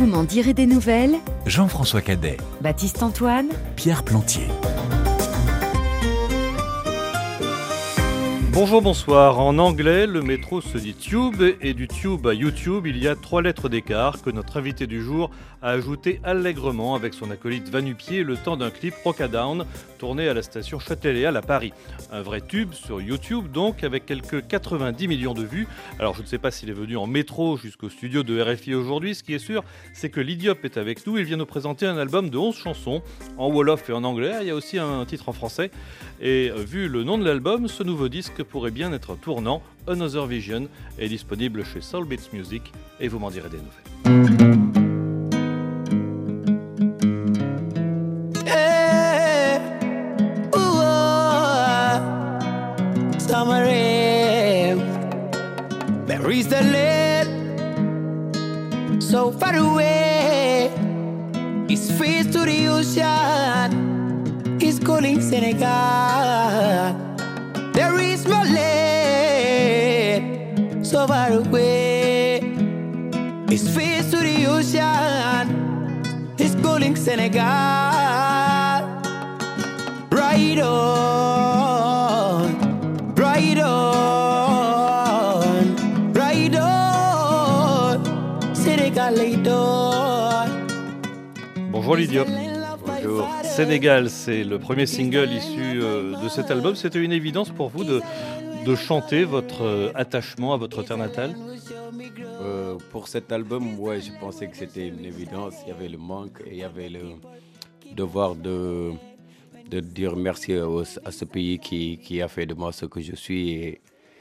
Vous m'en direz des nouvelles. Jean-François Cadet, Baptiste Antoine. Pierre Plantier. Bonjour, bonsoir. En anglais, le métro se dit tube et du tube à YouTube, il y a 3 lettres d'écart que notre invité du jour a ajouté allègrement avec son acolyte Va-Nu-Pieds le temps d'un clip Rockdown tourné à la station Châtelet-Léal à Paris. Un vrai tube sur YouTube donc avec quelques 90 millions de vues. Alors je ne sais pas s'il est venu en métro jusqu'au studio de RFI aujourd'hui. Ce qui est sûr, c'est que l'Idiop est avec nous. Il vient nous présenter un album de 11 chansons en Wolof et en anglais. Il y a aussi un titre en français. Et vu le nom de l'album, ce nouveau disque pourrait bien être tournant. Another Vision est disponible chez Soul Beats Music et vous m'en direz des nouvelles. Summer rain, berries the lead, so far away. His face to the ocean, he's calling Senegal. There is my land, so far away. His face to the ocean, he's calling Senegal. Right on, right on, right on, Sénégal est on. Bonjour Lydia. Bonjour. Sénégal, c'est le premier single issu de cet album. C'était une évidence pour vous de chanter votre attachement à votre terre natale? Pour cet album, ouais, je pensais que c'était une évidence. Il y avait le manque et il y avait le devoir de dire merci à ce pays qui a fait de moi ce que je suis et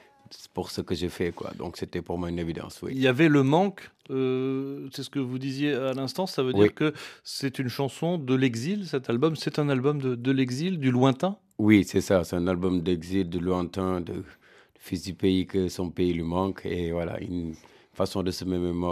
pour ce que je fais, quoi. Donc c'était pour moi une évidence, oui. Il y avait le manque, c'est ce que vous disiez à l'instant, ça veut dire Oui. que c'est une chanson de l'exil, cet album, c'est un album de l'exil, du lointain? Oui, c'est ça, c'est un album d'exil, de lointain, de fils du pays que son pays lui manque et voilà, une façon de se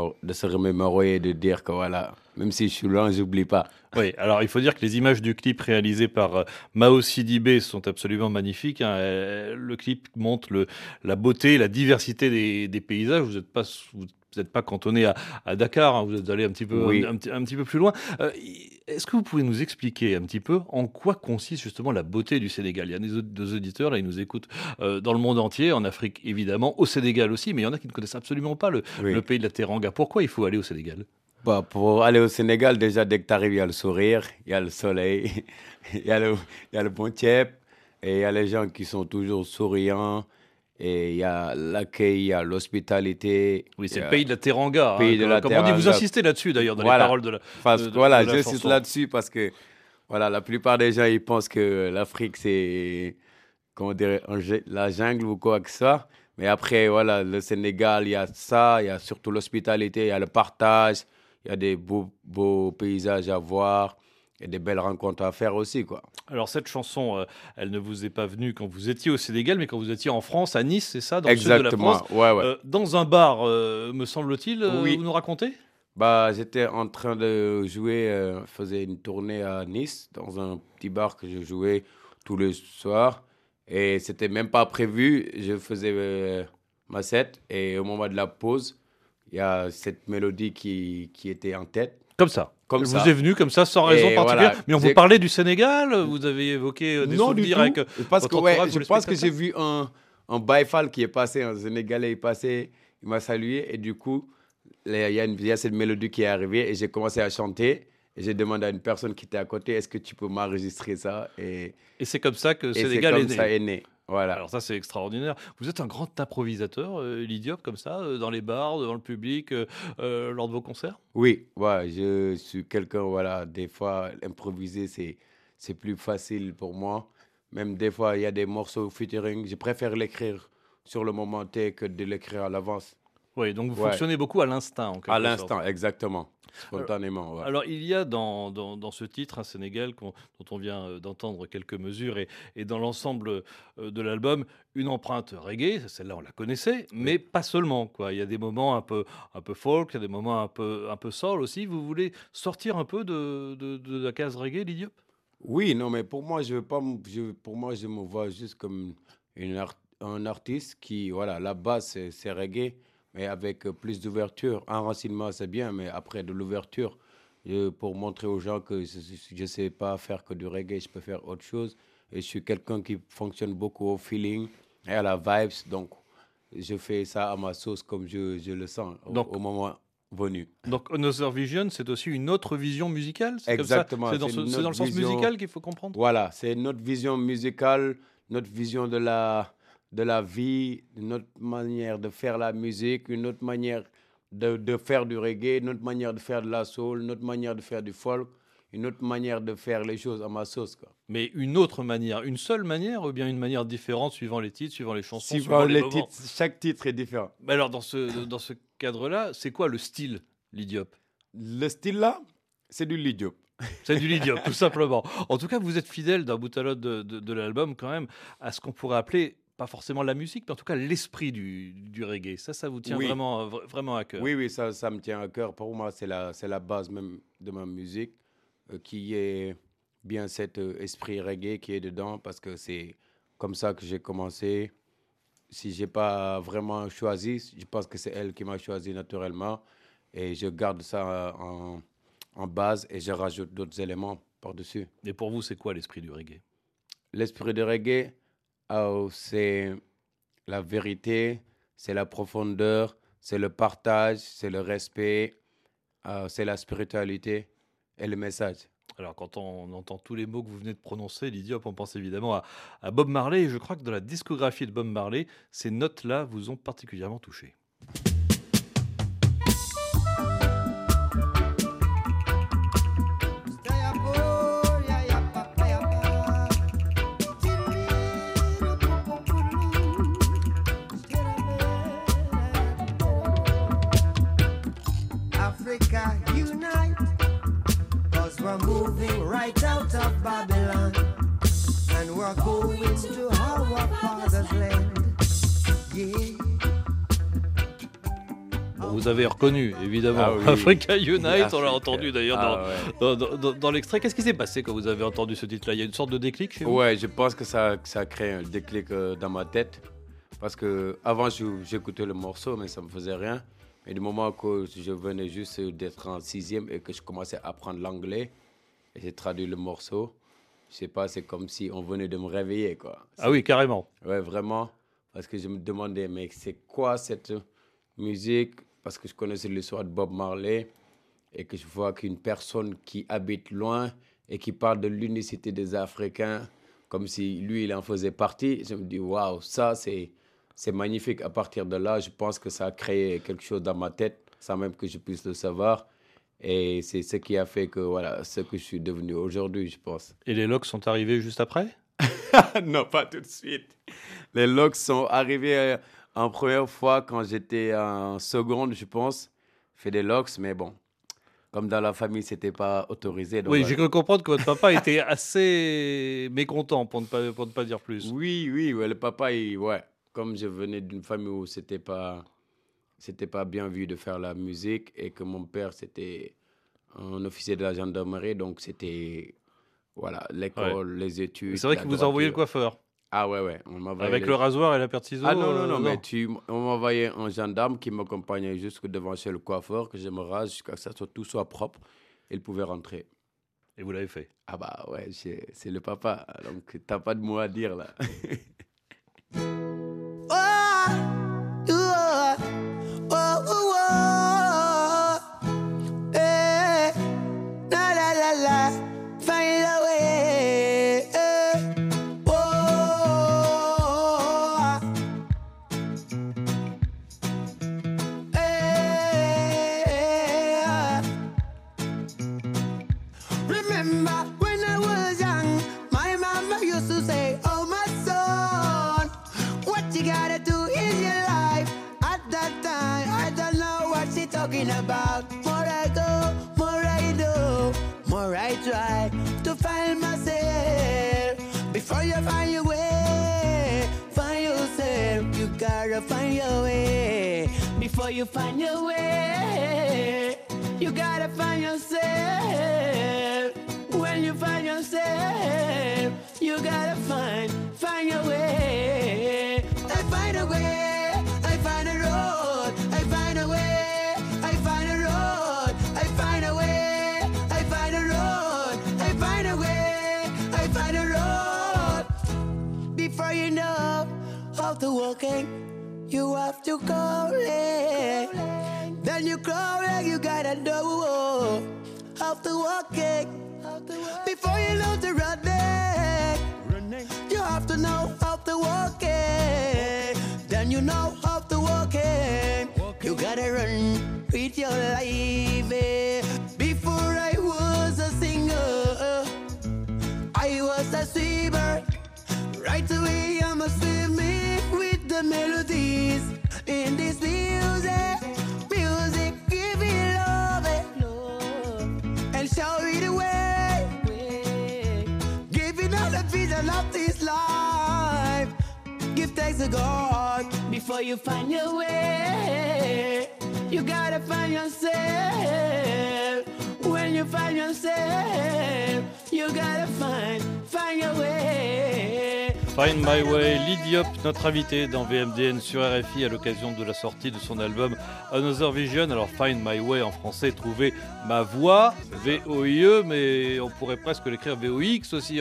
remémorer et de dire que voilà, même si je suis loin, j'oublie pas. Oui, alors il faut dire que les images du clip réalisé par Mao Sidibé sont absolument magnifiques, hein. Le clip montre la beauté, la diversité des paysages. Vous n'êtes pas cantonné à Dakar, hein. Vous êtes allé un petit peu, Oui. un petit peu plus loin. Est-ce que vous pouvez nous expliquer un petit peu en quoi consiste justement la beauté du Sénégal? Il y a des auditeurs, là, ils nous écoutent dans le monde entier, en Afrique évidemment, au Sénégal aussi, mais il y en a qui ne connaissent absolument pas le pays de la Teranga. Pourquoi il faut aller au Sénégal? Bah, pour aller au Sénégal, déjà, dès que tu arrives, il y a le sourire, il y a le soleil, il y a le bon tiep, et il y a les gens qui sont toujours souriants, et il y a l'accueil, il y a l'hospitalité. Oui, c'est le pays de la Teranga, pays de la comme on dit. Vous Teranga. insistez là-dessus d'ailleurs dans Voilà. les paroles de la Voilà, de la j'insiste chanson. là-dessus parce que voilà, la plupart des gens, ils pensent que l'Afrique, c'est, comment dire, la jungle ou quoi que ça. Mais après, voilà, le Sénégal, il y a ça, il y a surtout l'hospitalité, il y a le partage, il y a des beaux paysages à voir, il y a des belles rencontres à faire aussi, quoi. Alors cette chanson, elle ne vous est pas venue quand vous étiez au Sénégal, mais quand vous étiez en France, à Nice, c'est ça, dans le sud de la Exactement, France, ouais, ouais. dans un bar, me semble-t-il, Oui. vous nous racontez? Bah, j'étais en train de jouer, je faisais une tournée à Nice, dans un petit bar que je jouais tous les soirs. Et c'était même pas prévu, je faisais ma set. Et au moment de la pause, il y a cette mélodie qui était en tête. Comme ça. Comme vous ça. est venu comme ça, sans raison Et particulière. voilà, Mais on vous parlait du Sénégal, vous avez évoqué des Non, du souvenirs tout. avec Parce votre que, ouais, entourage ou je les pense que j'ai spectateurs? vu un Baïfal qui est passé, un Sénégalais est passé, il m'a salué. Et du coup, il y a cette mélodie qui est arrivée et j'ai commencé à chanter. Et j'ai demandé à une personne qui était à côté, est-ce que tu peux m'enregistrer ça? Et c'est comme ça que Et c'est Sénégal comme est né. ça est né. Voilà. Alors ça, c'est extraordinaire. Vous êtes un grand improvisateur, Lydiop, comme ça, dans les bars, devant le public, lors de vos concerts? Oui, ouais, je suis quelqu'un, voilà, des fois, improviser, c'est plus facile pour moi. Même des fois, il y a des morceaux featuring, je préfère l'écrire sur le moment T que de l'écrire à l'avance. Oui, donc vous Ouais. fonctionnez beaucoup à l'instinct, en quelque À sorte. l'instant, exactement. Spontanément, ouais. Alors, il y a dans ce titre, un Sénégal, dont on vient d'entendre quelques mesures, et dans l'ensemble de l'album, une empreinte reggae. Celle-là, on la connaissait, mais pas seulement, quoi. Il y a des moments un peu folk, il y a des moments un peu soul aussi. Vous voulez sortir un peu de la case reggae, Lydiop? Oui, non, mais pour moi, je veux pas, pour moi, je me vois juste comme un artiste qui, voilà, la base, c'est reggae. mais avec plus d'ouverture. Enracinement, c'est bien, mais après de l'ouverture, pour montrer aux gens que je ne sais pas faire que du reggae, je peux faire autre chose. Et je suis quelqu'un qui fonctionne beaucoup au feeling et à la vibes, donc je fais ça à ma sauce comme je le sens au moment venu. Donc Another Vision, c'est aussi une autre vision musicale? C'est Exactement. comme ça? C'est dans le sens musical qu'il faut comprendre? Voilà, c'est notre vision musicale, notre vision de la vie, notre manière de faire la musique, une autre manière de faire du reggae, une autre manière de faire de la soul, une autre manière de faire du folk, une autre manière de faire les choses à ma sauce, quoi. Mais une autre manière, une seule manière ou bien une manière différente suivant les titres, suivant les chansons, Suivant les moments? titres, chaque titre est différent. Mais alors dans ce cadre-là, c'est quoi le style Ly Diop? Le style là, c'est du Ly Diop. C'est du Ly Diop, tout simplement. En tout cas, vous êtes fidèle d'un bout à l'autre de l'album quand même à ce qu'on pourrait appeler, pas forcément la musique, mais en tout cas l'esprit du reggae. Ça vous tient vraiment à cœur. Oui, ça me tient à cœur. Pour moi, c'est la base même de ma musique, qui est bien cet esprit reggae qui est dedans, parce que c'est comme ça que j'ai commencé. Si je n'ai pas vraiment choisi, je pense que c'est elle qui m'a choisi naturellement. Et je garde ça en base et je rajoute d'autres éléments par-dessus. Et pour vous, c'est quoi l'esprit du reggae? L'esprit du reggae, c'est la vérité, c'est la profondeur, c'est le partage, c'est le respect, c'est la spiritualité et le message. Alors, quand on entend tous les mots que vous venez de prononcer, Ly Diop, on pense évidemment à Bob Marley. Et je crois que dans la discographie de Bob Marley, ces notes-là vous ont particulièrement touché. Africa unite, 'cause we're moving right out of Babylon, and we're going to our father's land. Yeah. Bon, vous avez reconnu, évidemment, Ah oui. Africa Unite, Africa. on l'a entendu d'ailleurs Ouais. dans l'extrait. Qu'est-ce qui s'est passé quand vous avez entendu ce titre-là? Il y a une sorte de déclic chez vous? Ouais, je pense que ça a créé un déclic dans ma tête. Parce qu'avant, j'écoutais le morceau, mais ça ne me faisait rien. Et du moment que je venais juste d'être en 6e et que je commençais à apprendre l'anglais, et j'ai traduit le morceau, je sais pas, c'est comme si on venait de me réveiller, quoi. Ah oui, carrément. Ouais, vraiment. Parce que je me demandais, mais c'est quoi cette musique? Parce que je connaissais l'histoire de Bob Marley et que je vois qu'une personne qui habite loin et qui parle de l'unicité des Africains, comme si lui, il en faisait partie, je me dis, waouh, ça, c'est magnifique. À partir de là, je pense que ça a créé quelque chose dans ma tête, sans même que je puisse le savoir. Et c'est ce qui a fait que, voilà, ce que je suis devenu aujourd'hui, je pense. Et les Locs sont arrivés juste après? Non, pas tout de suite. Les Locs sont arrivés en première fois quand j'étais en seconde, je pense. Fait des Locs, mais bon, comme dans la famille, c'était pas autorisé. Donc Oui, j'ai cru comprendre que votre papa était assez mécontent, pour ne pas dire plus. Oui, ouais, le papa, ouais. Comme je venais d'une famille où c'était pas bien vu de faire la musique et que mon père, c'était un officier de la gendarmerie, donc c'était, voilà, l'école, les études. C'est vrai qu'il vous a envoyé le coiffeur. Ah ouais. On m'envoyait Avec le rasoir et la paire de ciseaux. Ah non, mais on m'envoyait un gendarme qui m'accompagnait jusque devant chez le coiffeur, que je me rase jusqu'à ce que tout soit propre. Il pouvait rentrer. Et vous l'avez fait? Ah bah ouais, c'est le papa, donc t'as pas de mots à dire là. Remember when I was young, my mama used to say, "Oh my son, what you gotta do in your life." At that time, I don't know what she talking about. More I go, more I do, more I try to find myself. Before you find your way, find yourself. You gotta find your way. Before you find your way, you gotta find yourself. When you find yourself, you gotta find your way. I find a way, I find a road, I walking, you have to call it. Then you crawl like you gotta know how to walk it. Before you lose the running, you have to know how to walk it. Then you know how to walk it. You gotta run with your life. Before I was a singer, I was a swimmer. Right away I'm a swimming with the melodies in this music. Music, give it love and show it the way. Giving all the vision of this life. Give thanks to God before you find your way. You gotta find yourself. When you find yourself, you gotta find your way. Find My Way, Lee Diop, notre invité dans VMDN sur RFI à l'occasion de la sortie de son album Another Vision. Alors Find My Way en français, trouver ma voix, V-O-I-E, mais on pourrait presque l'écrire V-O-X aussi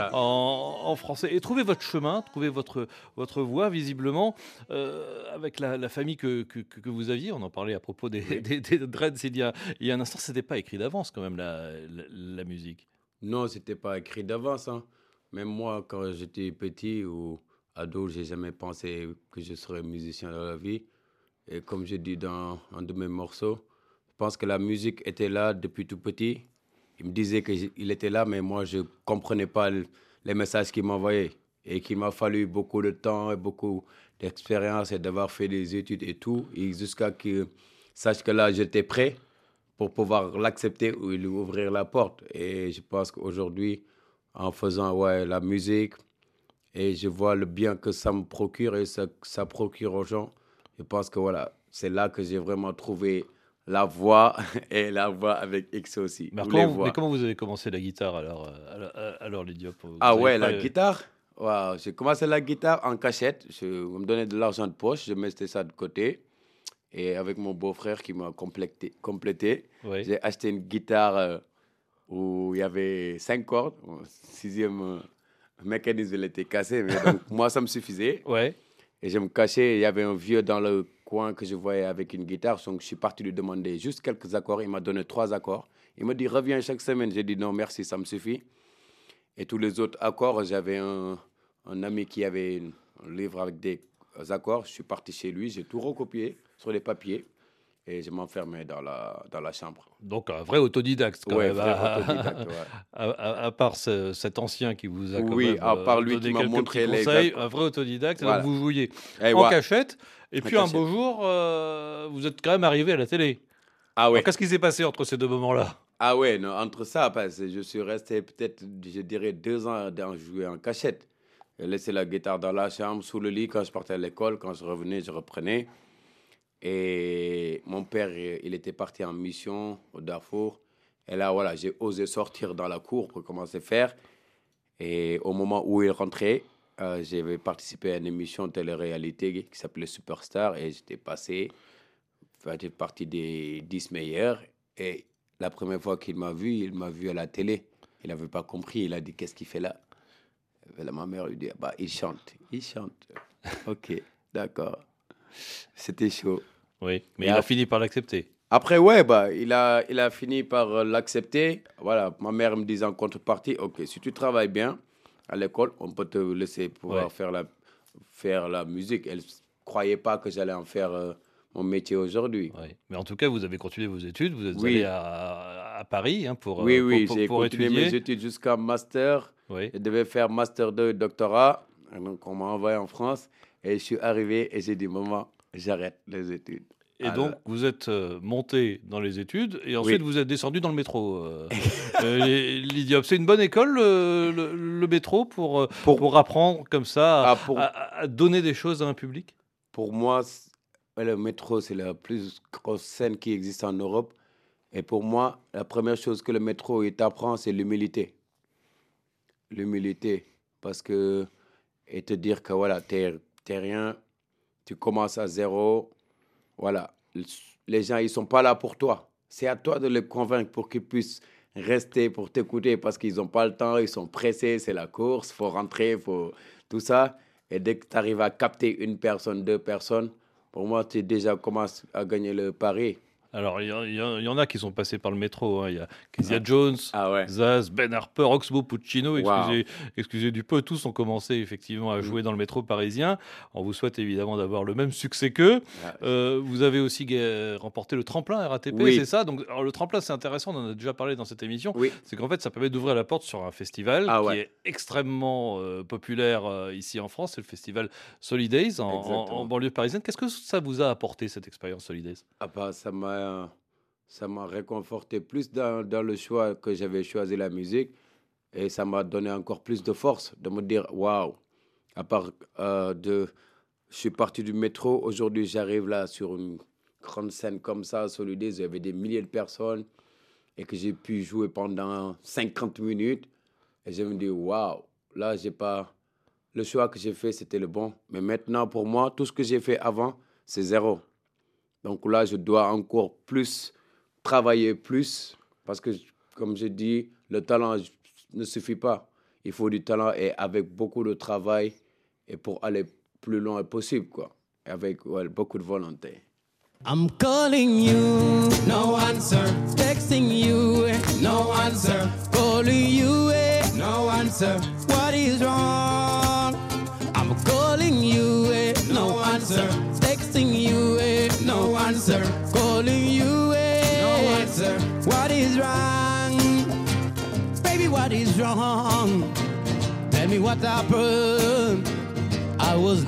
en français. Et trouver votre chemin, trouver votre voix visiblement, avec la famille que vous aviez. On en parlait à propos des Dreads il y a un instant, c'était pas écrit d'avance quand même la musique. Non, c'était pas écrit d'avance, hein. Même moi, quand j'étais petit ou ado, j'ai jamais pensé que je serais musicien dans la vie. Et comme je dis dans un de mes morceaux, je pense que la musique était là depuis tout petit. Il me disait qu'il était là, mais moi, je ne comprenais pas les messages qu'il m'envoyait. Et qu'il m'a fallu beaucoup de temps et beaucoup d'expérience et d'avoir fait des études et tout. Et jusqu'à qu'il sache que là, j'étais prêt pour pouvoir l'accepter ou lui ouvrir la porte. Et je pense qu'aujourd'hui, en faisant la musique, et je vois le bien que ça me procure et ça procure aux gens. Je pense que c'est là que j'ai vraiment trouvé la voix et la voix avec X aussi. Mais comment vous avez commencé la guitare alors Lee Diop? La guitare. Wow, j'ai commencé la guitare en cachette. On me donnait de l'argent de poche, je mettais ça de côté. Et avec mon beau-frère qui m'a complété, j'ai acheté une guitare où il y avait 5 cordes. Mon 6e mécanisme, il était cassé, mais donc moi, ça me suffisait. Ouais. Et je me cachais, il y avait un vieux dans le coin que je voyais avec une guitare, donc je suis parti lui demander juste quelques accords. Il m'a donné 3 accords. Il m'a dit, reviens chaque semaine. J'ai dit, non, merci, ça me suffit. Et tous les autres accords, j'avais un ami qui avait un livre avec des accords. Je suis parti chez lui, j'ai tout recopié sur les papiers. Et je m'enfermais dans la chambre. Donc un vrai autodidacte quand même. Vrai autodidacte, à part cet ancien qui vous a quand même à part lui qui m'a montré les conseils, un vrai autodidacte. Donc vous jouiez en cachette. Et puis un beau jour, vous êtes quand même arrivé à la télé. Alors, qu'est-ce qui s'est passé entre ces deux moments-là? Non, entre ça, parce que je suis resté peut-être, je dirais, 2 ans à jouer en cachette. J'ai laissé la guitare dans la chambre, sous le lit, quand je partais à l'école. Quand je revenais, je reprenais. Et mon père, il était parti en mission au Darfour. Et là, j'ai osé sortir dans la cour pour commencer à faire. Et au moment où il rentrait, j'avais participé à une émission de télé-réalité qui s'appelait Superstar. Et j'étais partie des 10 meilleurs. Et la première fois qu'il m'a vu, il m'a vu à la télé. Il n'avait pas compris. Il a dit, qu'est-ce qu'il fait là? Et là, ma mère lui dit, il chante. Ok, d'accord. C'était chaud. Oui, mais il a fini par l'accepter. Après, il a fini par l'accepter. Voilà, ma mère me disait en contrepartie, ok, si tu travailles bien à l'école, on peut te laisser pouvoir faire la musique. Elle ne croyait pas que j'allais en faire mon métier aujourd'hui. Oui. Mais en tout cas, vous avez continué vos études. Vous êtes allé à Paris pour j'ai continué étudier. mes études jusqu'à master. Je devais faire master 2 doctorat. Donc, on m'a envoyé en France. Et je suis arrivé et j'ai dit, maman, j'arrête les études. Et donc, vous êtes monté dans les études et ensuite vous êtes descendu dans le métro. Lee Diop, c'est une bonne école, le métro, pour apprendre comme ça à donner des choses à un public? Pour moi, le métro, c'est la plus grosse scène qui existe en Europe. Et pour moi, la première chose que le métro t'apprend, c'est l'humilité. L'humilité. Parce que, et te dire que t'es rien, tu commences à zéro. Voilà, les gens, ils ne sont pas là pour toi. C'est à toi de les convaincre pour qu'ils puissent rester pour t'écouter parce qu'ils n'ont pas le temps, ils sont pressés, c'est la course, il faut rentrer, tout ça. Et dès que tu arrives à capter une personne, deux personnes, pour moi, tu déjà commences à gagner le pari. Alors, il y en a qui sont passés par le métro. Il y a Kezia Jones, Zaz, Ben Harper, Oxmo Puccino, excusez du peu, tous ont commencé effectivement à jouer dans le métro parisien. On vous souhaite évidemment d'avoir le même succès qu'eux. Vous avez aussi remporté le tremplin RATP, c'est ça? Donc, alors, le tremplin, c'est intéressant, on en a déjà parlé dans cette émission. C'est qu'en fait, ça permet d'ouvrir la porte sur un festival qui est extrêmement populaire ici en France. C'est le festival Solidays en banlieue parisienne. Qu'est-ce que ça vous a apporté, cette expérience Solidays? Ça m'a réconforté plus dans le choix que j'avais choisi la musique, et ça m'a donné encore plus de force de me dire waouh, je suis parti du métro, aujourd'hui j'arrive là sur une grande scène comme ça, Solidays, il y avait des milliers de personnes et que j'ai pu jouer pendant 50 minutes et je me dis waouh, là le choix que j'ai fait c'était le bon, mais maintenant pour moi tout ce que j'ai fait avant c'est zéro. Donc là, je dois encore travailler plus, parce que, comme je dis, le talent ne suffit pas. Il faut du talent et avec beaucoup de travail et pour aller plus loin possible, quoi. Et avec beaucoup de volonté. I'm calling you, no answer. Texting you, no answer. Calling you, no answer. What is wrong? I'm calling you, no answer. Texting you, no answer. Calling you, no answer. What is wrong? Baby, what is wrong? Tell me what happened. I was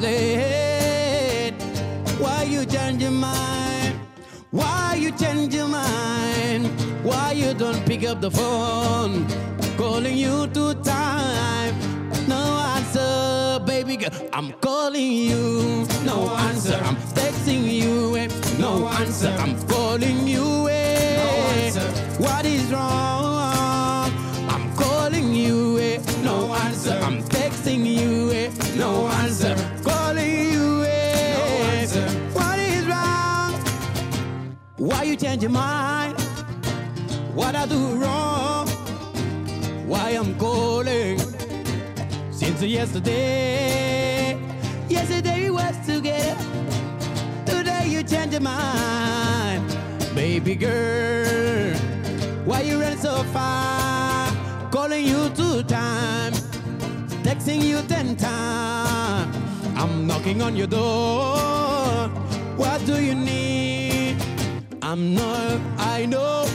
late. Why you change your mind? Why you change your mind? Why you don't pick up the phone? Calling you 2 times. No answer, baby girl. I'm calling you. No answer. I'm texting you. No answer. I'm calling you. No answer. What is wrong? I'm calling you. No answer. I'm texting you. No answer. Calling you. No answer. What is wrong? Why you change your mind? What I do wrong? Why I'm calling? Since yesterday we was together. Today you change your mind, baby girl. Why you run so far? Calling you 2 times, texting you 10 times. I'm knocking on your door. What do you need? I know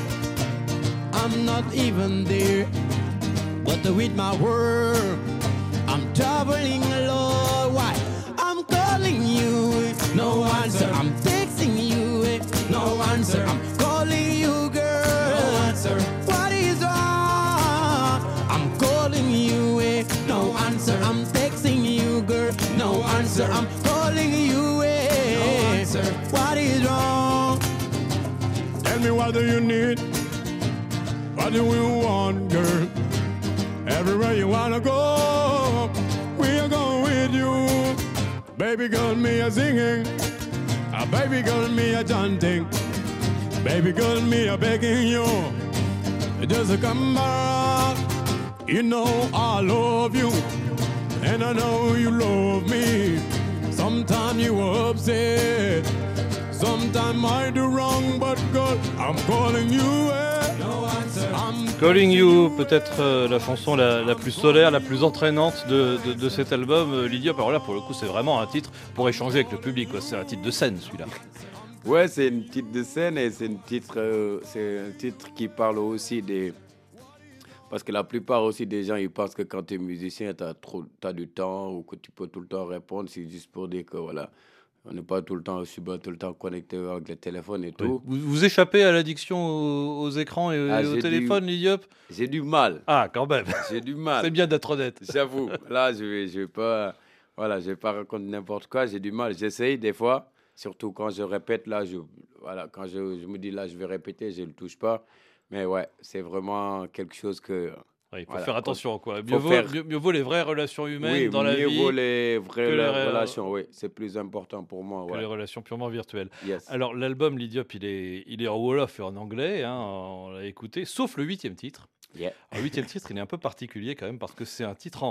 I'm not even there, but with my word, I'm traveling alone. Why? I'm calling you, no answer. I'm texting you, no answer. I'm calling you, girl, no answer. What is wrong? I'm calling you, no answer. I'm texting you, girl, no answer. I'm calling you, no answer. What is wrong? Tell me, what do you need? What do you want, girl? Everywhere you wanna go, we are going with you. Baby girl, me a singing. Baby girl, me a chanting. Baby girl, me a begging you. Just come back. You know I love you, and I know you love me. Sometimes you upset, sometimes I do wrong, but girl, I'm calling you. Calling You, peut-être la chanson la plus solaire, la plus entraînante de cet album, Lydia. Alors là, pour le coup, c'est vraiment un titre pour échanger avec le public, quoi. C'est un titre de scène, celui-là. Ouais, c'est un titre de scène et c'est un titre qui parle aussi des... Parce que la plupart aussi des gens, ils pensent que quand tu es musicien, tu as du temps ou que tu peux tout le temps répondre. C'est juste pour dire que voilà... On n'est pas tout le temps connecté avec le téléphone et tout. Vous échappez à l'addiction aux écrans et au téléphone, Lydiop? J'ai du mal. Ah, quand même. J'ai du mal. C'est bien d'être honnête. J'avoue. Là, je vais pas raconter n'importe quoi. J'ai du mal. J'essaye des fois, surtout quand je répète. Là, quand je me dis là, je vais répéter, je ne le touche pas. Mais ouais, c'est vraiment quelque chose que... Il faut faire attention, quoi. Mieux vaut les vraies relations humaines dans la vie. Mieux vaut les vraies relations, oui. C'est plus important pour moi. Que les relations purement virtuelles. Yes. Alors, l'album Lydiop, il est en Wolof et en anglais, hein, on l'a écouté, sauf le 8e titre. Yeah. Le 8e titre, il est un peu particulier quand même, parce que c'est un titre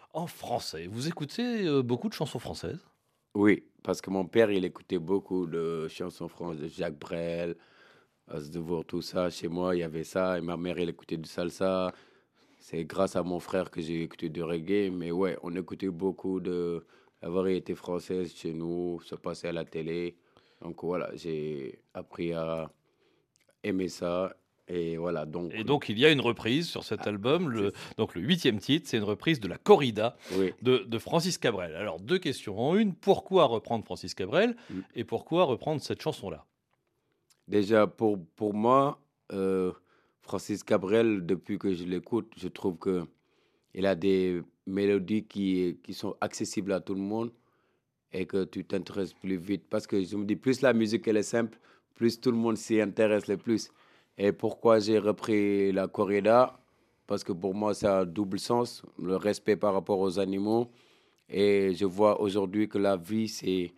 En français, vous écoutez beaucoup de chansons françaises? Oui, parce que mon père, il écoutait beaucoup de chansons françaises, de Jacques Brel, Aznavour, tout ça. Chez moi, il y avait ça. Et ma mère, elle écoutait du salsa. C'est grâce à mon frère que j'ai écouté du reggae. Mais ouais, on écoutait beaucoup de la variété française chez nous. Ça passait à la télé. Donc voilà, j'ai appris à aimer ça. Et voilà, donc... Et donc, il y a une reprise sur cet album. Donc, le 8e titre, c'est une reprise de la corrida Oui. de Francis Cabrel. Alors, 2 questions en une. Pourquoi reprendre Francis Cabrel et pourquoi reprendre cette chanson-là? Déjà, pour moi, Francis Cabrel, depuis que je l'écoute, je trouve qu'il a des mélodies qui sont accessibles à tout le monde et que tu t'intéresses plus vite. Parce que je me dis, plus la musique elle est simple, plus tout le monde s'y intéresse le plus. Et pourquoi j'ai repris la corrida? Parce que pour moi, ça a double sens, le respect par rapport aux animaux. Et je vois aujourd'hui que la vie,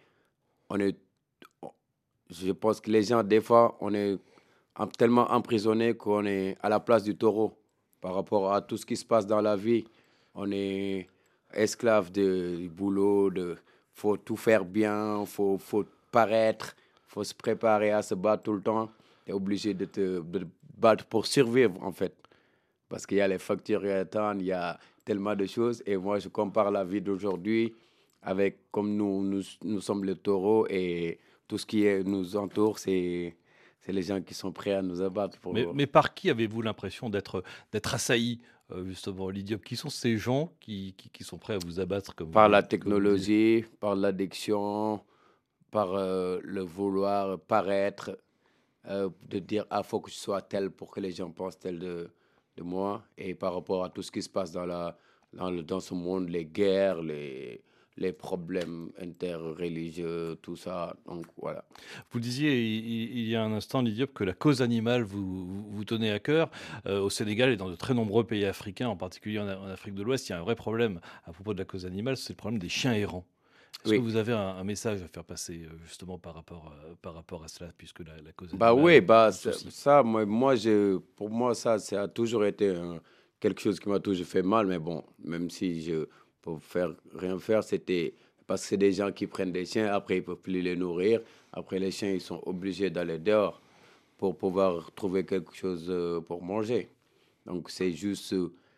je pense que les gens, des fois, on est tellement emprisonnés qu'on est à la place du taureau par rapport à tout ce qui se passe dans la vie. On est esclave du boulot, faut tout faire bien, faut paraître, faut se préparer à se battre tout le temps. Tu es obligé de te battre pour survivre, en fait. Parce qu'il y a les factures à attendre, il y a tellement de choses. Et moi, je compare la vie d'aujourd'hui avec comme nous sommes les taureaux et tout ce qui nous entoure, c'est les gens qui sont prêts à nous abattre. Mais par qui avez-vous l'impression d'être assailli, justement, Lydie Diop? Qui sont ces gens qui sont prêts à vous abattre par la technologie, par l'addiction, par le vouloir paraître, de dire « Ah, il faut que je sois tel pour que les gens pensent tel de moi ». Et par rapport à tout ce qui se passe dans ce monde, les guerres, les problèmes interreligieux, tout ça. Donc, voilà. Vous disiez il y a un instant, Lydie Diop, que la cause animale vous tenait à cœur. Au Sénégal et dans de très nombreux pays africains, en particulier en Afrique de l'Ouest, il y a un vrai problème à propos de la cause animale, c'est le problème des chiens errants. Est-ce que vous avez un message à faire passer justement par rapport à cela, puisque la cause animale... Ça, pour moi, ça a toujours été quelque chose qui m'a toujours fait mal. Mais bon, même si pour rien faire, c'était parce que c'est des gens qui prennent des chiens, après ils ne peuvent plus les nourrir. Après, les chiens, ils sont obligés d'aller dehors pour pouvoir trouver quelque chose pour manger. Donc, c'est juste...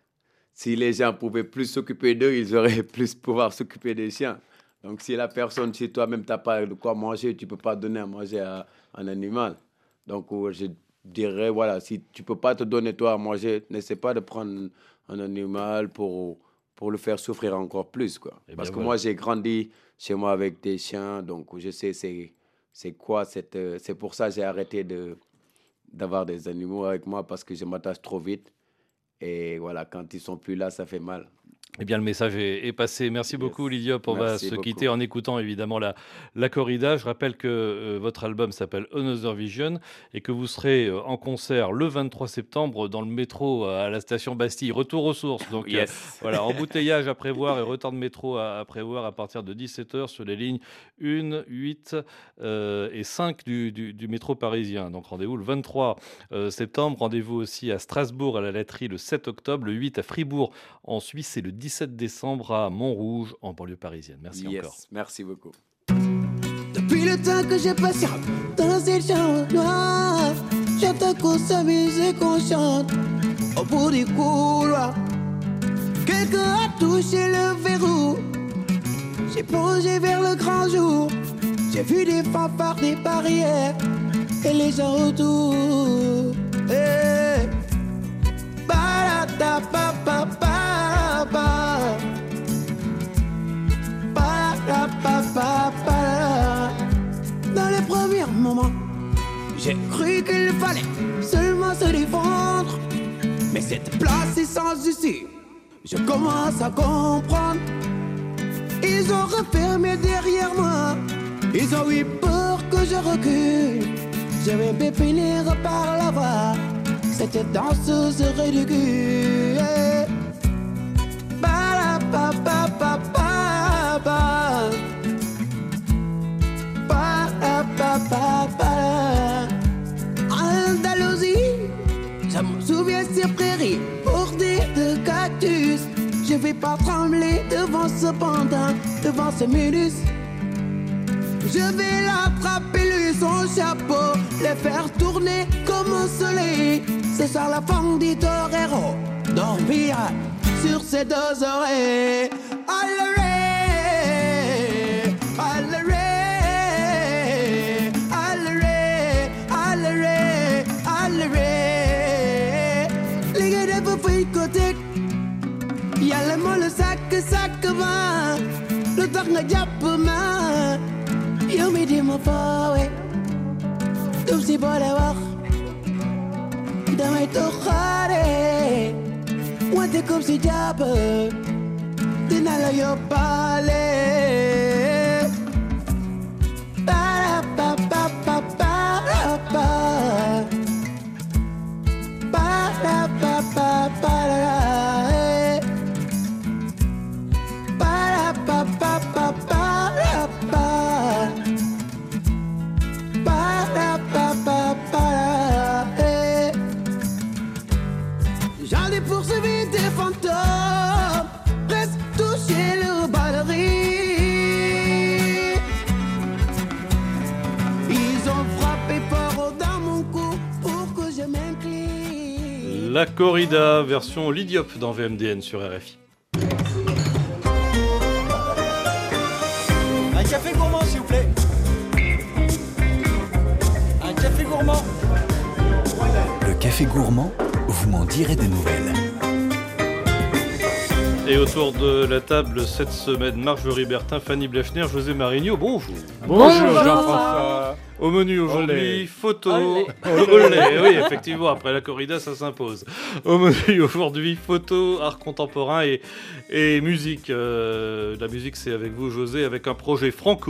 si les gens pouvaient plus s'occuper d'eux, ils auraient plus pouvoir s'occuper des chiens. Donc, si la personne, si toi-même, tu n'as pas de quoi manger, tu ne peux pas donner à manger à un animal. Donc, je dirais, voilà, si tu ne peux pas te donner toi à manger, n'essaie pas de prendre un animal pour le faire souffrir encore plus, quoi. Parce que moi, j'ai grandi chez moi avec des chiens, donc je sais c'est quoi c'est pour ça que j'ai arrêté d'avoir des animaux avec moi, parce que je m'attache trop vite. Et voilà, quand ils sont plus là, ça fait mal. Eh bien, le message est passé. Merci beaucoup, Lydie Diop. On va se quitter en écoutant évidemment la corrida. Je rappelle que votre album s'appelle Another Vision et que vous serez en concert le 23 septembre dans le métro à la station Bastille. Retour aux sources. Donc, voilà, embouteillage à prévoir et retard de métro à prévoir à partir de 17h sur les lignes 1, 8 et 5 du métro parisien. Donc, rendez-vous le 23 septembre. Rendez-vous aussi à Strasbourg à la laiterie le 7 octobre, le 8 à Fribourg en Suisse et le 17 décembre à Montrouge, en banlieue parisienne. Merci encore. Merci beaucoup. Depuis le temps que j'ai passé dans cette chambre noire, j'entends qu'on s'amuse et qu'on chante au bout du couloir. Quelqu'un a touché le verrou, j'ai plongé vers le grand jour. J'ai vu des fanfares, des barrières et les gens autour. Hey. Dans les premiers moments, j'ai cru qu'il fallait seulement se défendre, mais cette place est sans issue. Je commence à comprendre. Ils ont refermé derrière moi, ils ont eu peur que je recule. Je vais finir par la voir, cette danseuse ridicule. Andalousie, je me souviens ces prairies bordées de cactus. Je vais pas trembler devant ce minus. Je vais l'attraper, lui, son chapeau, le faire tourner comme un soleil. Ce soir, la femme du torero dormira sur ses deux oreilles. Allez, allez, allez, allez, allez. Les gars de vous côté. Y'a le mot, le sac va. Le temps que jàpp ma. Yow mi di ma foowe. Dum si boole wax. Damay toxaare. Wante comme si jàpp. Dina la yóbbaale. Para pa pa pa para pa. Para pa pa para. J'en ai poursuivi des fantômes, presque touché leur balerie. Ils ont frappé fort dans mon cou pour que je m'incline. La corrida, version Lidiop dans VMDN sur RFI. Un café gourmand, s'il vous plaît. Un café gourmand. Le café gourmand, vous m'en direz des nouvelles. Et autour de la table cette semaine, Marjorie Bertin, Fanny Blechner, José Marigno, bonjour. Bonjour Jean-François. Au menu aujourd'hui, Olé. photo. Olé, oui, effectivement, après la corrida, ça s'impose. Au menu aujourd'hui, photo, art contemporain et musique. La musique, c'est avec vous, José, avec un projet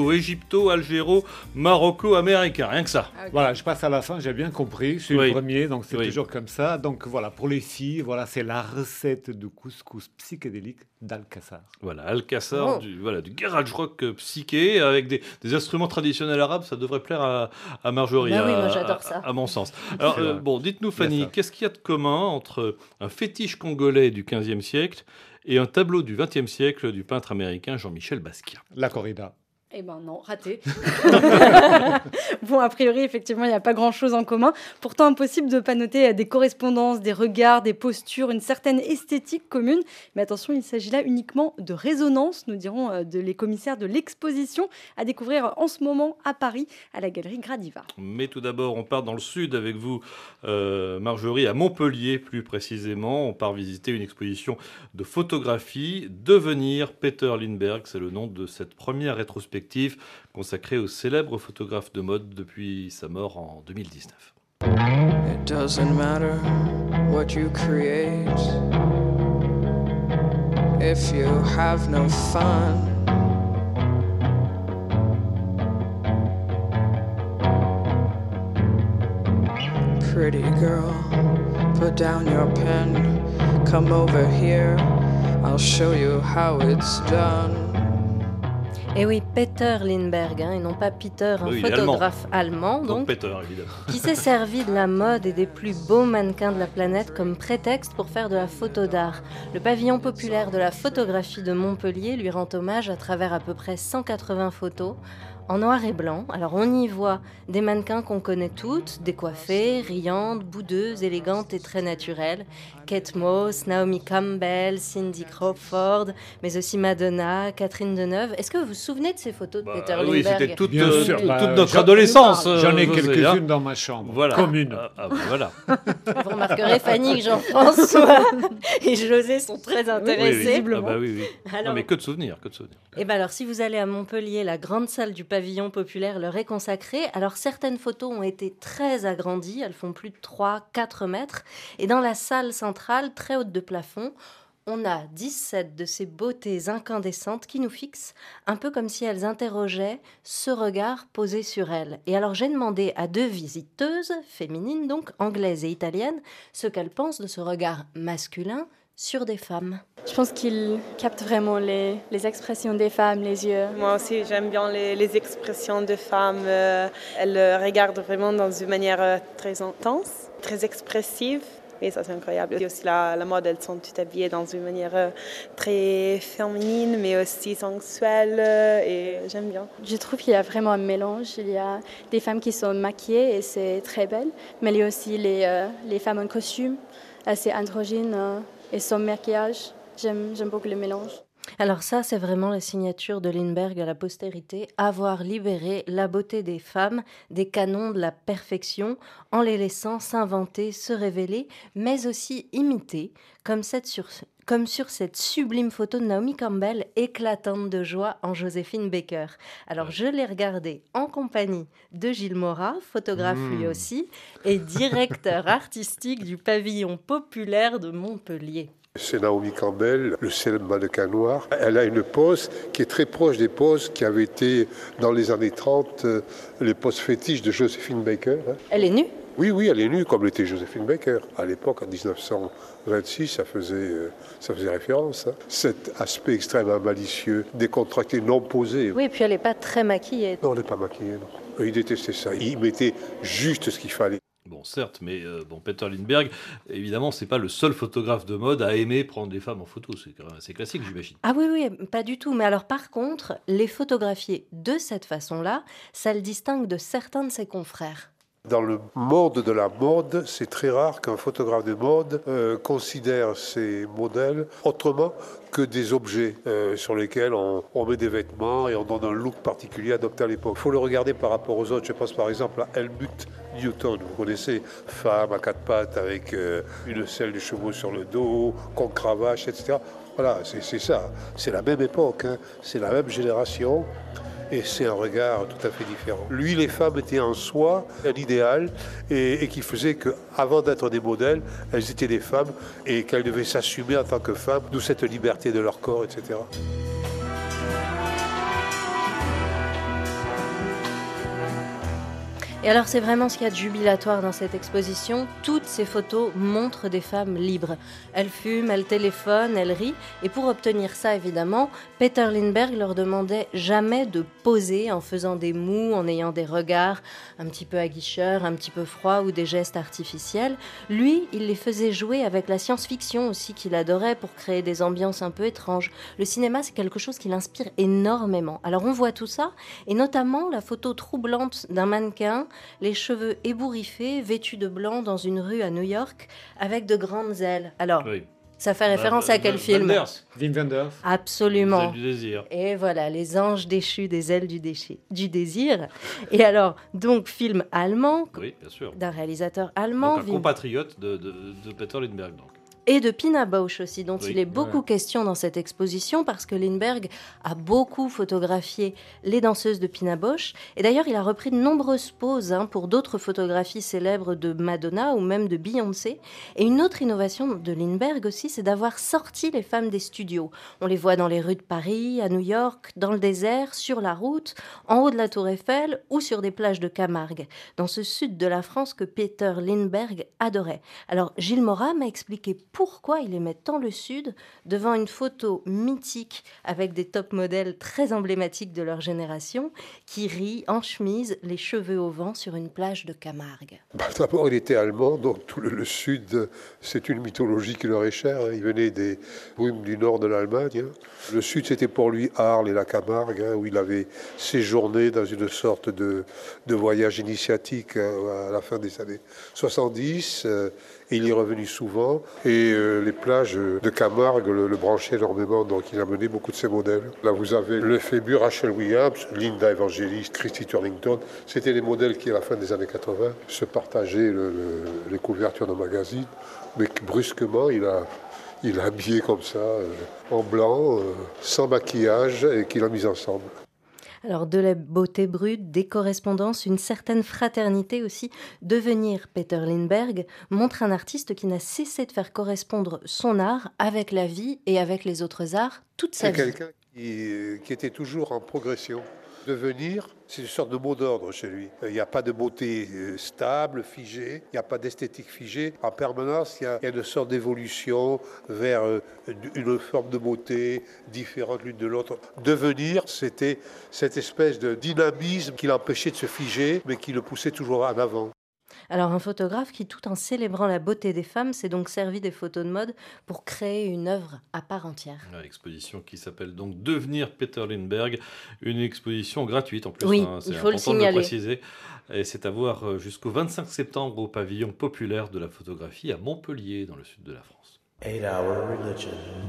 franco-égypto-algéro-maroco-américain, rien que ça. Okay. Voilà, je passe à la fin, j'ai bien compris. Je suis le premier, donc c'est toujours comme ça. Donc voilà, pour les filles, voilà, c'est la recette de couscous psychédélique d'Alcaçar. Voilà, Alcaçar, du garage rock psyché, avec des instruments traditionnels arabes, ça devrait plaire à Marjorie, bah oui, moi j'adore ça. À mon sens. Alors, dites-nous, Fanny, qu'est-ce qu'il y a de commun entre un fétiche congolais du XVe siècle et un tableau du XXe siècle du peintre américain Jean-Michel Basquiat? La corrida. Eh ben non, raté. Bon, a priori, effectivement, il n'y a pas grand-chose en commun. Pourtant, impossible de ne pas noter des correspondances, des regards, des postures, une certaine esthétique commune. Mais attention, il s'agit là uniquement de résonance, nous dirons, les commissaires de l'exposition à découvrir en ce moment à Paris, à la galerie Gradiva. Mais tout d'abord, on part dans le sud avec vous, Marjorie, à Montpellier plus précisément. On part visiter une exposition de photographie. Devenir Peter Lindbergh, c'est le nom de cette première rétrospective consacrée au célèbre photographe de mode depuis sa mort en 2019. It doesn't matter what you create if you have no fun. Pretty girl, put down your pen, come over here, I'll show you how it's done. Et oui, Peter Lindbergh, et non pas Peter, un photographe allemand donc, Peter, évidemment. Qui s'est servi de la mode et des plus beaux mannequins de la planète comme prétexte pour faire de la photo d'art. Le pavillon populaire de la photographie de Montpellier lui rend hommage à travers à peu près 180 photos en noir et blanc. Alors on y voit des mannequins qu'on connaît toutes, décoiffées, riantes, boudeuses, élégantes et très naturelles. Kate Moss, Naomi Campbell, Cindy Crawford, mais aussi Madonna, Catherine Deneuve. Est-ce que vous vous souvenez de ces photos de Peter Lindbergh? Oui, c'était toute toute notre adolescence. J'en ai quelques-unes dans ma chambre. Voilà. Commune. Voilà. Vous remarquerez, Fanny, que Jean-François et José sont très intéressés. Oui. Oui. Alors, non, mais que de souvenirs, Et ben alors, si vous allez à Montpellier, la grande salle du pavillon populaire leur est consacrée. Alors, certaines photos ont été très agrandies. Elles font plus de 3-4 mètres. Et dans la salle centrale, très haute de plafond, on a 17 de ces beautés incandescentes qui nous fixent, un peu comme si elles interrogeaient ce regard posé sur elles. Et alors j'ai demandé à 2 visiteuses, féminines donc, anglaises et italiennes, ce qu'elles pensent de ce regard masculin sur des femmes. Je pense qu'il capte vraiment les expressions des femmes, les yeux. Moi aussi, j'aime bien les expressions de femmes. Elles regardent vraiment dans une manière très intense, très expressive. Et ça, c'est incroyable. Et aussi, la mode, elles sont toutes habillées dans une manière très féminine, mais aussi sensuelle. Et j'aime bien. Je trouve qu'il y a vraiment un mélange. Il y a des femmes qui sont maquillées et c'est très belle. Mais il y a aussi les femmes en costume, assez androgynes et sans maquillage. J'aime beaucoup le mélange. Alors ça, c'est vraiment la signature de Lindbergh à la postérité, avoir libéré la beauté des femmes des canons de la perfection en les laissant s'inventer, se révéler, mais aussi imiter, comme sur cette sublime photo de Naomi Campbell, éclatante de joie en Joséphine Baker. Alors je l'ai regardée en compagnie de Gilles Morat, photographe lui aussi, et directeur artistique du pavillon populaire de Montpellier. C'est Naomi Campbell, le célèbre mannequin noir. Elle a une pose qui est très proche des poses qui avaient été, dans les années 30, les poses fétiches de Joséphine Baker. Elle est nue ? Oui, elle est nue, comme l'était Joséphine Baker. À l'époque, en 1926, ça faisait référence. Cet aspect extrêmement malicieux, décontracté, non posé. Oui, et puis elle n'est pas très maquillée. Non, elle n'est pas maquillée, non. Il détestait ça. Il mettait juste ce qu'il fallait. Bon, certes, mais Peter Lindbergh, évidemment, c'est pas le seul photographe de mode à aimer prendre des femmes en photo. C'est quand même assez classique, j'imagine. Ah oui, pas du tout. Mais alors, par contre, les photographier de cette façon-là, ça le distingue de certains de ses confrères. Dans le monde de la mode, c'est très rare qu'un photographe de mode considère ses modèles autrement que des objets sur lesquels on met des vêtements et on donne un look particulier adopté à l'époque. Il faut le regarder par rapport aux autres. Je pense par exemple à Helmut Newton. Vous connaissez, femme à quatre pattes avec une selle de chevaux sur le dos, con cravache, etc. Voilà, c'est ça. C'est la même époque, c'est la même génération. Et c'est un regard tout à fait différent. Lui, les femmes étaient en soi un idéal et qui faisait qu'avant d'être des modèles, elles étaient des femmes et qu'elles devaient s'assumer en tant que femmes, d'où cette liberté de leur corps, etc. Et alors c'est vraiment ce qu'il y a de jubilatoire dans cette exposition. Toutes ces photos montrent des femmes libres. Elles fument, elles téléphonent, elles rient. Et pour obtenir ça, évidemment, Peter Lindbergh leur demandait jamais de poser en faisant des mous, en ayant des regards un petit peu aguicheurs, un petit peu froids ou des gestes artificiels. Lui, il les faisait jouer avec la science-fiction aussi qu'il adorait pour créer des ambiances un peu étranges. Le cinéma, c'est quelque chose qui l'inspire énormément. Alors on voit tout ça, et notamment la photo troublante d'un mannequin, les cheveux ébouriffés, vêtus de blanc dans une rue à New York, avec de grandes ailes. Alors, oui. Ça fait référence à quel film ? Wim Wenders. Absolument. Les ailes du désir. Et voilà, les anges déchus des ailes du désir. Et alors, donc, film allemand, oui, bien sûr, d'un réalisateur allemand. Donc un compatriote de Peter Lindbergh, donc. Et de Pina Bausch aussi, dont il est beaucoup question dans cette exposition, parce que Lindbergh a beaucoup photographié les danseuses de Pina Bausch. Et d'ailleurs, il a repris de nombreuses poses pour d'autres photographies célèbres de Madonna ou même de Beyoncé. Et une autre innovation de Lindbergh aussi, c'est d'avoir sorti les femmes des studios. On les voit dans les rues de Paris, à New York, dans le désert, sur la route, en haut de la Tour Eiffel ou sur des plages de Camargue, dans ce sud de la France que Peter Lindbergh adorait. Alors, Gilles Morat m'a expliqué pourquoi il aimait tant le Sud devant une photo mythique avec des top modèles très emblématiques de leur génération qui rient en chemise, les cheveux au vent sur une plage de Camargue. D'abord, il était allemand, donc tout le Sud, c'est une mythologie qui leur est chère. Il venait des brumes du nord de l'Allemagne. Le Sud, c'était pour lui Arles et la Camargue, où il avait séjourné dans une sorte de voyage initiatique à la fin des années 70. Et il y est revenu souvent. Et les plages de Camargue le branchaient énormément. Donc il a mené beaucoup de ses modèles. Là, vous avez le Phébus, Rachel Williams, Linda Evangelist, Christy Turlington. C'était les modèles qui, à la fin des années 80, se partageaient les couvertures de magazines. Mais brusquement, il a habillé comme ça, en blanc, sans maquillage, et qu'il a mis ensemble. Alors de la beauté brute, des correspondances, une certaine fraternité aussi. Devenir Peter Lindbergh montre un artiste qui n'a cessé de faire correspondre son art avec la vie et avec les autres arts toute sa vie. C'est quelqu'un qui était toujours en progression. Devenir, c'est une sorte de mot d'ordre chez lui. Il n'y a pas de beauté stable, figée, il n'y a pas d'esthétique figée. En permanence, il y a une sorte d'évolution vers une forme de beauté différente l'une de l'autre. Devenir, c'était cette espèce de dynamisme qui l'empêchait de se figer, mais qui le poussait toujours en avant. Alors un photographe qui, tout en célébrant la beauté des femmes, s'est donc servi des photos de mode pour créer une œuvre à part entière. L'exposition qui s'appelle donc Devenir Peter Lindbergh, une exposition gratuite en plus. Oui, c'est il faut le important de signaler. préciser. Et c'est à voir jusqu'au 25 septembre au pavillon populaire de la photographie à Montpellier, dans le sud de la France. 8-hour religion.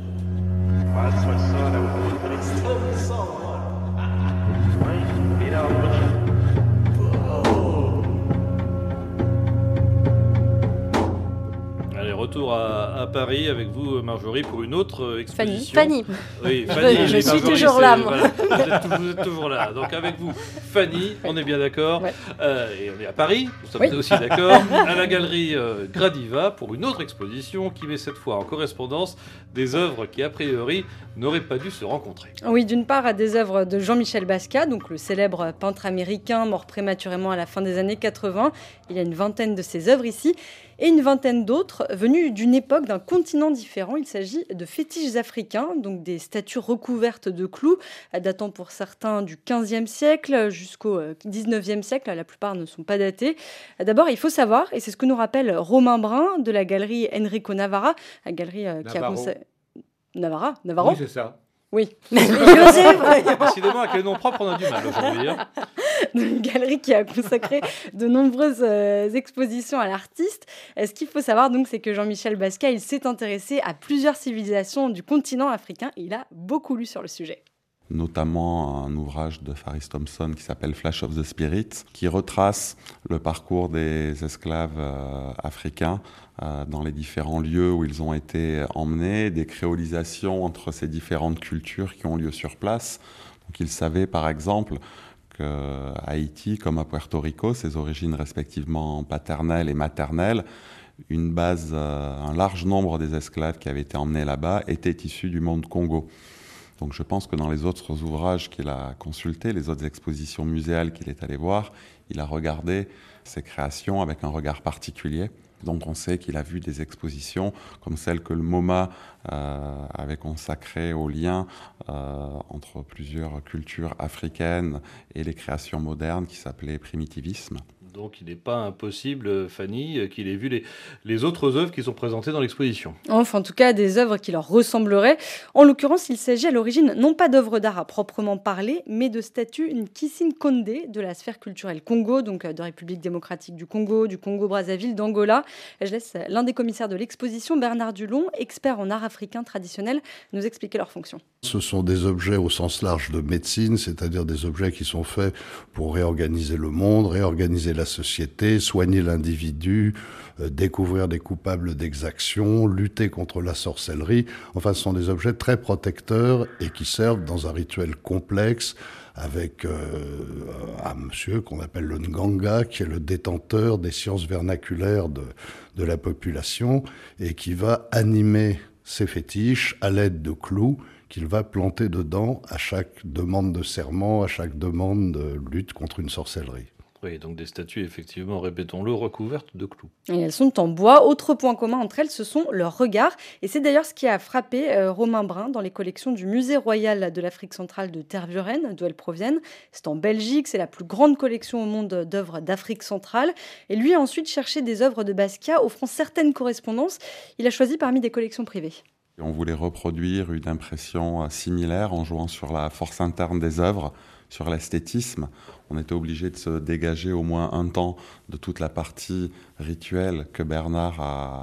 Allez, retour à Paris avec vous, Marjorie, pour une autre exposition. Fanny. Oui, Fanny. Je suis Marjorie, toujours là, moi. Voilà, vous êtes toujours là. Donc avec vous, Fanny, on est bien d'accord. Ouais. Et on est à Paris, nous sommes Oui. aussi d'accord, à la galerie Gradiva pour une autre exposition qui met cette fois en correspondance des œuvres qui, a priori, n'auraient pas dû se rencontrer. Oui, d'une part, à des œuvres de Jean-Michel Basquiat, donc le célèbre peintre américain mort prématurément à la fin des années 80. Il y a une vingtaine de ses œuvres ici, et une vingtaine d'autres venues d'une époque, d'un continent différent. Il s'agit de fétiches africains, donc des statues recouvertes de clous, datant pour certains du XVe siècle jusqu'au XIXe siècle. La plupart ne sont pas datés. D'abord, il faut savoir, et c'est ce que nous rappelle Romain Brun de la galerie Enrico Navarra, la galerie qui a Navarro. Oui, c'est ça. Oui. Décidément, avec les noms propres, on a du mal aujourd'hui. Hein. Une galerie qui a consacré de nombreuses expositions à l'artiste. Ce qu'il faut savoir, donc, c'est que Jean-Michel Basquiat, il s'est intéressé à plusieurs civilisations du continent africain et il a beaucoup lu sur le sujet. Notamment un ouvrage de Faris Thompson qui s'appelle Flash of the Spirit, qui retrace le parcours des esclaves africains dans les différents lieux où ils ont été emmenés, des créolisations entre ces différentes cultures qui ont lieu sur place. Donc il savait par exemple qu'à Haïti, comme à Puerto Rico, ses origines respectivement paternelles et maternelles, un large nombre des esclaves qui avaient été emmenés là-bas étaient issus du monde Congo. Donc je pense que dans les autres ouvrages qu'il a consultés, les autres expositions muséales qu'il est allé voir, il a regardé ces créations avec un regard particulier. Donc on sait qu'il a vu des expositions comme celle que le MoMA avait consacrée au lien entre plusieurs cultures africaines et les créations modernes qui s'appelait primitivisme. Donc il n'est pas impossible, Fanny, qu'il ait vu les autres œuvres qui sont présentées dans l'exposition. Enfin, en tout cas, des œuvres qui leur ressembleraient. En l'occurrence, il s'agit à l'origine non pas d'œuvres d'art à proprement parler, mais de statues Nkissine Kondé de la sphère culturelle Congo, donc de République démocratique du Congo-Brazzaville, d'Angola. Je laisse l'un des commissaires de l'exposition, Bernard Dulon, expert en art africain traditionnel, nous expliquer leur fonction. Ce sont des objets au sens large de médecine, c'est-à-dire des objets qui sont faits pour réorganiser le monde, réorganiser la société, soigner l'individu, découvrir des coupables d'exaction, lutter contre la sorcellerie. Enfin, ce sont des objets très protecteurs et qui servent dans un rituel complexe avec un monsieur qu'on appelle le Nganga, qui est le détenteur des sciences vernaculaires de la population et qui va animer ses fétiches à l'aide de clous qu'il va planter dedans à chaque demande de serment, à chaque demande de lutte contre une sorcellerie. Oui, donc des statues, effectivement, répétons-le, recouvertes de clous. Et elles sont en bois. Autre point commun entre elles, ce sont leurs regards. Et c'est d'ailleurs ce qui a frappé Romain Brun dans les collections du Musée royal de l'Afrique centrale de Tervuren, d'où elles proviennent. C'est en Belgique, c'est la plus grande collection au monde d'œuvres d'Afrique centrale. Et lui a ensuite cherché des œuvres de Basquiat offrant certaines correspondances. Il a choisi parmi des collections privées. On voulait reproduire une impression similaire en jouant sur la force interne des œuvres, sur l'esthétisme. On était obligé de se dégager au moins un temps de toute la partie rituelle que Bernard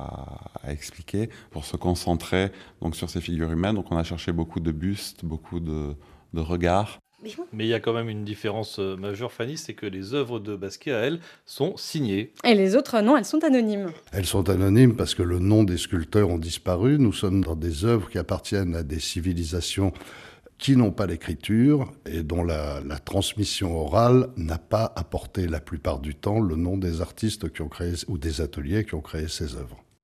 a expliqué pour se concentrer donc, sur ces figures humaines. Donc on a cherché beaucoup de bustes, beaucoup de regards. Mais il y a quand même une différence majeure, Fanny, c'est que les œuvres de Basquiat, elles, sont signées. Et les autres, non, elles sont anonymes. Elles sont anonymes parce que le nom des sculpteurs ont disparu. Nous sommes dans des œuvres qui appartiennent à des civilisations qui n'ont pas l'écriture et dont la transmission orale n'a pas apporté la plupart du temps le nom des artistes qui ont créé ou des ateliers qui ont créé ces œuvres.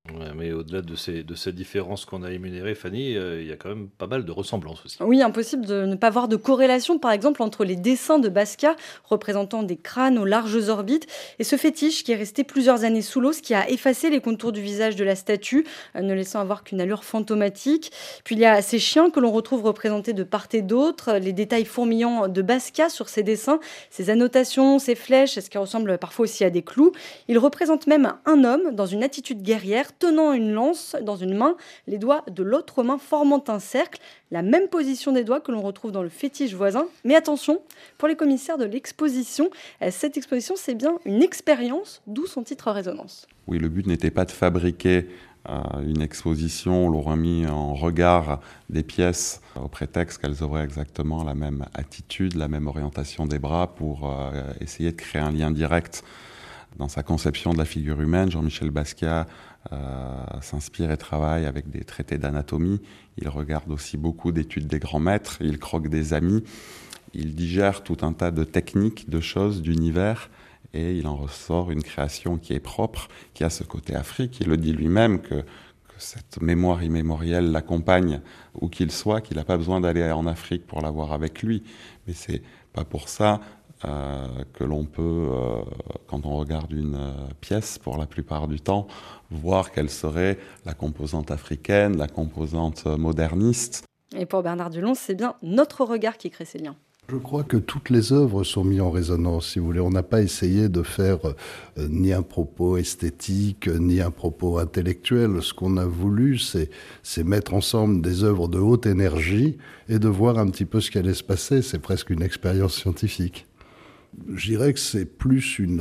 Ouais, mais au-delà de ces différences qu'on a énumérées, Fanny, il y a quand même pas mal de ressemblances aussi. Oui, impossible de ne pas voir de corrélation, par exemple, entre les dessins de Basquiat, représentant des crânes aux larges orbites, et ce fétiche qui est resté plusieurs années sous l'eau, ce qui a effacé les contours du visage de la statue, ne laissant avoir qu'une allure fantomatique. Puis il y a ces chiens que l'on retrouve représentés de part et d'autre, les détails fourmillants de Basquiat sur ses dessins, ses annotations, ses flèches, ce qui ressemble parfois aussi à des clous. Il représente même un homme dans une attitude guerrière, tenant une lance dans une main, les doigts de l'autre main formant un cercle, la même position des doigts que l'on retrouve dans le fétiche voisin. Mais attention, pour les commissaires de l'exposition, cette exposition c'est bien une expérience, d'où son titre Résonance. Oui, le but n'était pas de fabriquer une exposition, on l'aurait mis en regard des pièces au prétexte qu'elles auraient exactement la même attitude, la même orientation des bras pour essayer de créer un lien direct. Dans sa conception de la figure humaine, Jean-Michel Basquiat s'inspire et travaille avec des traités d'anatomie. Il regarde aussi beaucoup d'études des grands maîtres, il croque des amis, il digère tout un tas de techniques, de choses, d'univers, et il en ressort une création qui est propre, qui a ce côté Afrique. Il le dit lui-même que cette mémoire immémorielle l'accompagne où qu'il soit, qu'il n'a pas besoin d'aller en Afrique pour l'avoir avec lui. Mais c'est pas pour ça que l'on peut, quand on regarde une pièce, pour la plupart du temps, voir quelle serait la composante africaine, la composante moderniste. Et pour Bernard Dulon, c'est bien notre regard qui crée ces liens. Je crois que toutes les œuvres sont mises en résonance, si vous voulez. On n'a pas essayé de faire ni un propos esthétique, ni un propos intellectuel. Ce qu'on a voulu, c'est mettre ensemble des œuvres de haute énergie et de voir un petit peu ce qui allait se passer. C'est presque une expérience scientifique. Je dirais que c'est plus une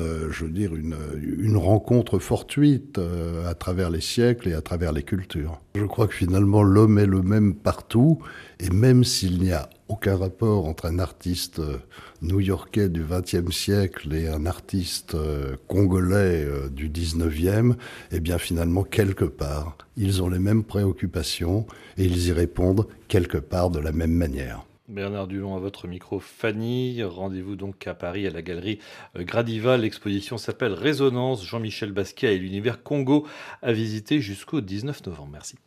rencontre fortuite à travers les siècles et à travers les cultures. Je crois que finalement l'homme est le même partout, et même s'il n'y a aucun rapport entre un artiste new-yorkais du XXe siècle et un artiste congolais du XIXe, eh bien finalement quelque part, ils ont les mêmes préoccupations et ils y répondent quelque part de la même manière. Bernard Dulon à votre micro. Fanny, rendez-vous donc à Paris à la galerie Gradiva. L'exposition s'appelle Résonance, Jean-Michel Basquiat et l'univers Congo à visiter jusqu'au 19 novembre. Merci.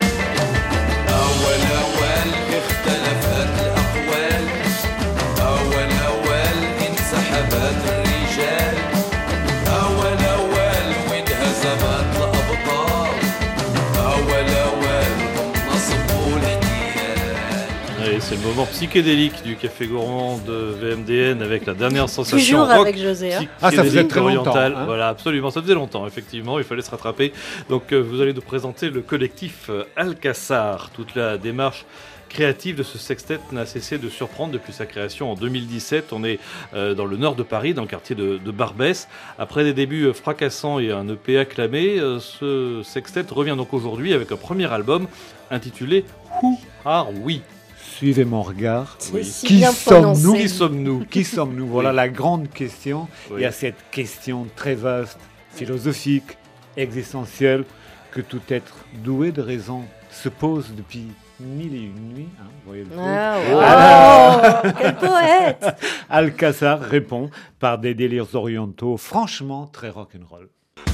C'est le moment psychédélique du Café Gourmand de VMDN avec la dernière sensation toujours rock avec José. Ça faisait très orientale. longtemps. Voilà, absolument, ça faisait longtemps, effectivement, il fallait se rattraper. Donc vous allez nous présenter le collectif Alcazar. Toute la démarche créative de ce sextet n'a cessé de surprendre depuis sa création en 2017. On est dans le nord de Paris, dans le quartier de Barbès. Après des débuts fracassants et un EP acclamé, ce sextet revient donc aujourd'hui avec un premier album intitulé Who Are We? Suivez mon regard. Oui. Qui sommes-nous? Qui sommes-nous? Qui sommes-nous? Voilà la grande question. Oui. Il y a cette question très vaste, philosophique, existentielle, que tout être doué de raison se pose depuis 1001 nuits. Hein, vous voyez le truc. Quel poète! Alcazar répond par des délires orientaux franchement très rock'n'roll.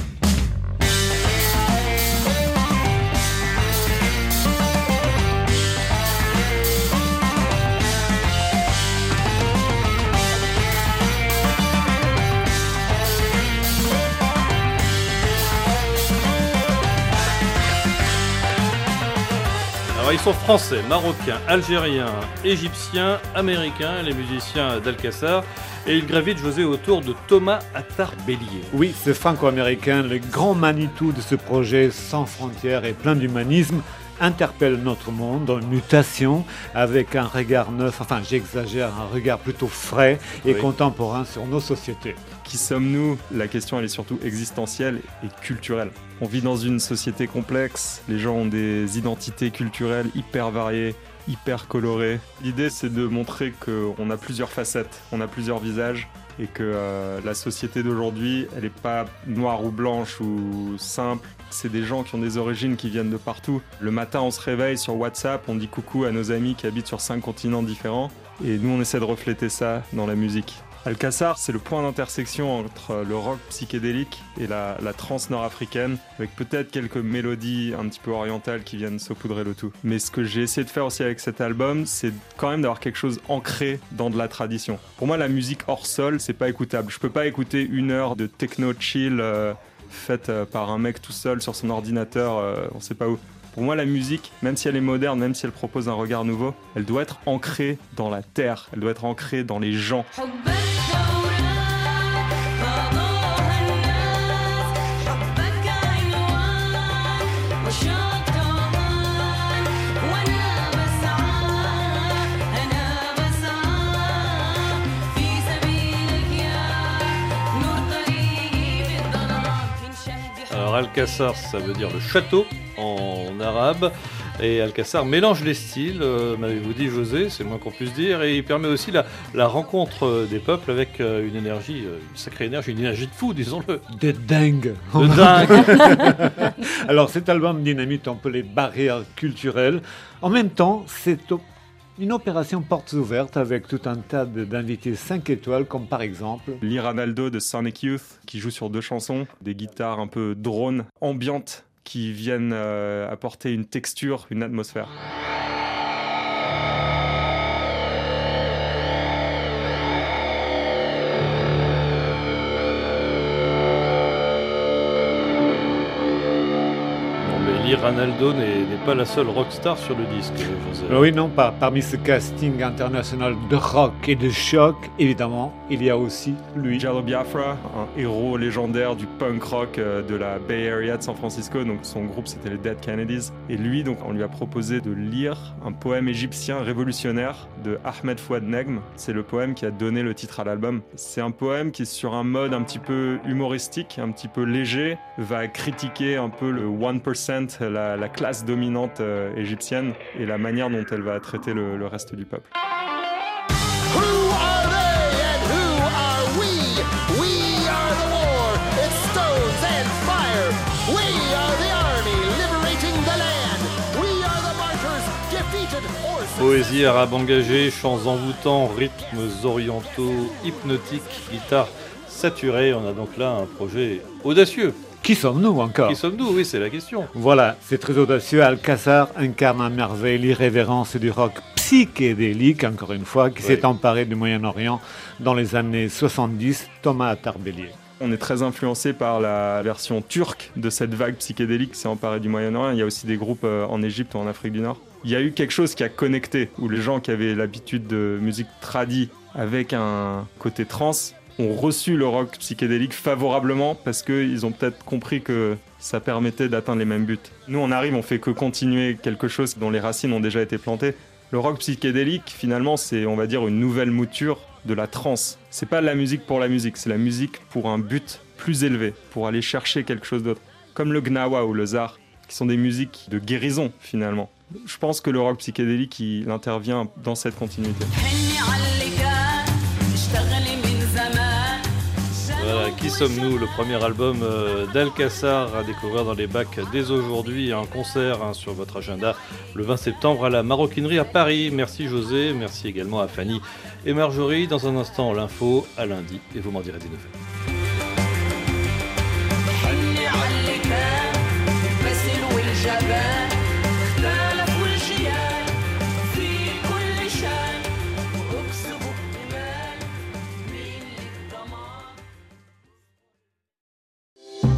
Alors ils sont français, marocains, algériens, égyptiens, américains, les musiciens d'Alcazar, et ils gravitent, José, autour de Thomas Attard-Bélier. Oui, ce franco-américain, le grand Manitou de ce projet sans frontières et plein d'humanisme, interpelle notre monde en mutation avec un regard neuf, enfin j'exagère, un regard plutôt frais et contemporain sur nos sociétés. Qui sommes-nous? La question elle est surtout existentielle et culturelle. On vit dans une société complexe, les gens ont des identités culturelles hyper variées, hyper colorées. L'idée c'est de montrer qu'on a plusieurs facettes, on a plusieurs visages et que la société d'aujourd'hui elle n'est pas noire ou blanche ou simple. C'est des gens qui ont des origines qui viennent de partout. Le matin, on se réveille sur WhatsApp, on dit coucou à nos amis qui habitent sur 5 continents différents. Et nous, on essaie de refléter ça dans la musique. Alcazar, c'est le point d'intersection entre le rock psychédélique et la trance nord-africaine, avec peut-être quelques mélodies un petit peu orientales qui viennent saupoudrer le tout. Mais ce que j'ai essayé de faire aussi avec cet album, c'est quand même d'avoir quelque chose ancré dans de la tradition. Pour moi, la musique hors sol, c'est pas écoutable. Je peux pas écouter 1 heure de techno chill faite par un mec tout seul sur son ordinateur, on sait pas où. Pour moi, la musique, même si elle est moderne, même si elle propose un regard nouveau, elle doit être ancrée dans la terre, elle doit être ancrée dans les gens. Alors Alcazar, ça veut dire le château en arabe. Et Alcazar mélange les styles, m'avez-vous dit José, c'est le moins qu'on puisse dire, et il permet aussi la rencontre des peuples avec une énergie, une sacrée énergie, une énergie de fou, disons-le. De dingue. De dingue. Alors cet album dynamite un peu les barrières culturelles. En même temps, c'est une opération portes ouvertes avec tout un tas d'invités 5 étoiles, comme par exemple Lee Ranaldo de Sonic Youth, qui joue sur 2 chansons, des guitares un peu drone, ambiantes, qui viennent apporter une texture, une atmosphère. Lee Ranaldo n'est pas la seule rockstar sur le disque, José. Oui, non, parmi ce casting international de rock et de choc, évidemment, il y a aussi lui. Jello Biafra, un héros légendaire du punk rock de la Bay Area de San Francisco. Donc son groupe, c'était les Dead Kennedys. Et lui, donc, on lui a proposé de lire un poème égyptien révolutionnaire de Ahmed Fouad Negm. C'est le poème qui a donné le titre à l'album. C'est un poème qui est sur un mode un petit peu humoristique, un petit peu léger, va critiquer un peu le 1%, la classe dominante égyptienne et la manière dont elle va traiter le reste du peuple. Who are they and who are we? We are the war, it's stones and fire. We are the army liberating the land. We are the martyrs defeated horses. Poésie arabe engagée, chants envoûtants, rythmes orientaux, hypnotiques, guitare saturée. On a donc là un projet audacieux. Qui sommes-nous encore? Qui sommes-nous? Oui, c'est la question. Voilà, c'est très audacieux. Alcazar incarne à merveille l'irrévérence du rock psychédélique, encore une fois, qui s'est emparé du Moyen-Orient dans les années 70. Thomas Attard-Bellier. On est très influencé par la version turque de cette vague psychédélique qui s'est emparée du Moyen-Orient. Il y a aussi des groupes en Égypte ou en Afrique du Nord. Il y a eu quelque chose qui a connecté, où les gens qui avaient l'habitude de musique tradie avec un côté trance ont reçu le rock psychédélique favorablement parce qu'ils ont peut-être compris que ça permettait d'atteindre les mêmes buts. Nous, on arrive, on fait que continuer quelque chose dont les racines ont déjà été plantées. Le rock psychédélique, finalement, c'est, on va dire, une nouvelle mouture de la trance. C'est pas la musique pour la musique, c'est la musique pour un but plus élevé, pour aller chercher quelque chose d'autre. Comme le gnawa ou le zar, qui sont des musiques de guérison, finalement. Je pense que le rock psychédélique, il intervient dans cette continuité. Voilà, Qui sommes-nous, le premier album d'Alcazar à découvrir dans les bacs dès aujourd'hui. Un concert sur votre agenda le 20 septembre à la Maroquinerie à Paris. Merci José, merci également à Fanny et Marjorie. Dans un instant, l'info, à lundi, et vous m'en direz des nouvelles.